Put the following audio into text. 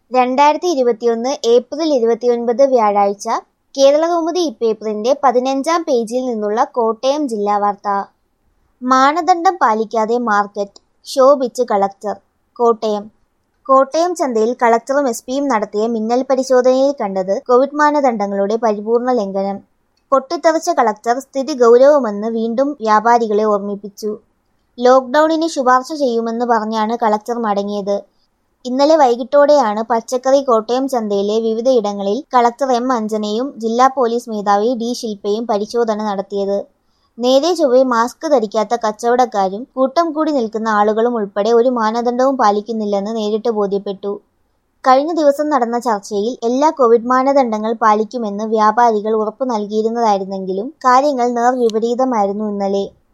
2021 April 29 വ്യാഴാഴ്ച കേരളകൗമുദി ഇപ്പേപ്പറിന്റെ 15-ാം പേജിൽ നിന്നുള്ള കോട്ടയം ജില്ലാ വാർത്ത. മാനദണ്ഡം പാലിക്കാതെ മാർക്കറ്റ്, ശോഭിച്ച് കളക്ടർ. കോട്ടയം ചന്തയിൽ കളക്ടറും എസ്പിയും നടത്തിയ മിന്നൽ പരിശോധനയിൽ കണ്ടത് കോവിഡ് മാനദണ്ഡങ്ങളുടെ പരിപൂർണ ലംഘനം. പൊട്ടിത്തെറിച്ച കളക്ടർ സ്ഥിതി ഗൗരവമെന്ന് വീണ്ടും വ്യാപാരികളെ ഓർമ്മിപ്പിച്ചു. ലോക്ഡൌണിന് ശുപാർശ ചെയ്യുമെന്ന് പറഞ്ഞാണ് കളക്ടർ മടങ്ങിയത്. ഇന്നലെ വൈകിട്ടോടെയാണ് പച്ചക്കറി കോട്ടയം ചന്തയിലെ വിവിധയിടങ്ങളിൽ കളക്ടർ എം അഞ്ജനയും ജില്ലാ പോലീസ് മേധാവി ഡി ശിൽപയും പരിശോധന നടത്തിയത്. നേരെ ചൊവ്വെ മാസ്ക് ധരിക്കാത്ത കച്ചവടക്കാരും കൂട്ടം കൂടി നിൽക്കുന്ന ആളുകളും ഉൾപ്പെടെ ഒരു മാനദണ്ഡവും പാലിക്കുന്നില്ലെന്ന് നേരിട്ട് ബോധ്യപ്പെട്ടു. കഴിഞ്ഞ ദിവസം നടന്ന ചർച്ചയിൽ എല്ലാ കോവിഡ് മാനദണ്ഡങ്ങൾ പാലിക്കുമെന്ന് വ്യാപാരികൾ ഉറപ്പു നൽകിയിരുന്നതായിരുന്നെങ്കിലും കാര്യങ്ങൾ നേർവിപരീതമായിരുന്നു ഇന്നലെ.